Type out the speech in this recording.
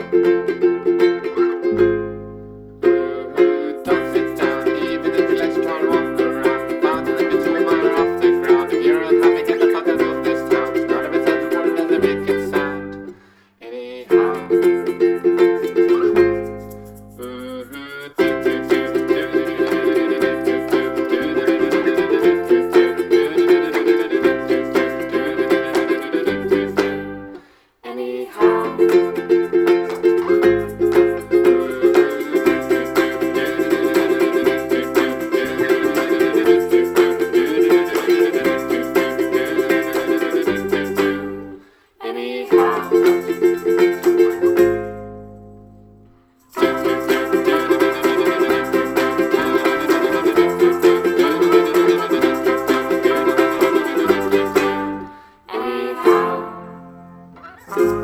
Don't sit down, even if you let your car walk around. Bound to let me to a mile off the ground. If you're unhappy, get the fuck out of this town. None of it's as important as they make it sound. Anyhow. Anyhow.